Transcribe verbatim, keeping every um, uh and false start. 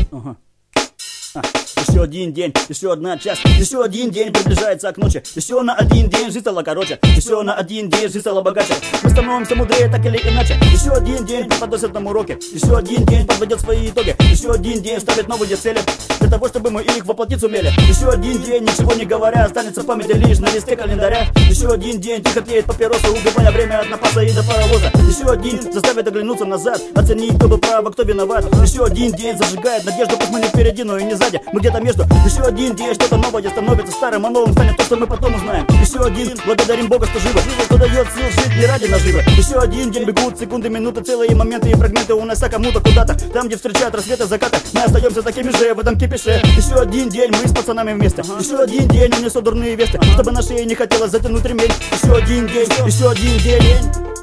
Ага. А, еще один день, еще одна часть, еще один день приближается к ночи. Еще на один день жизнь стала короче, еще на один день жизнь стала богаче. Мы становимся мудрее так или иначе. Еще один день преподносят нам уроки, еще один день подводят свои итоги. Еще один день ставят новые цели, для того, чтобы мы их воплотить сумели. Еще один день, ничего не говоря, останется в памяти лишь на листе календаря. Еще один день тихо тлеет папироса, убивая время от напаса и до паровоза. Еще один заставит оглянуться назад, оценить, кто был прав, а кто виноват. Еще один день зажигает надежду, пусть мы не впереди, но и не сзади, мы где-то между. Еще один день что-то новое становится старым, а новым станет то, что мы потом узнаем. Еще один, благодарим Бога, что живы, кто дает сил жить не ради наживы. Еще один день бегут секунды, минуты, целые моменты и фрагменты унося кому-то куда-то. Там, где встречают рассветы, закаты, мы остаемся такими же в этом кипише. Еще один день мы с пацанами вместе. Еще один день унесу дурные весты, чтобы на шее не хотелось затянуть ремень. Еще один день, еще один день.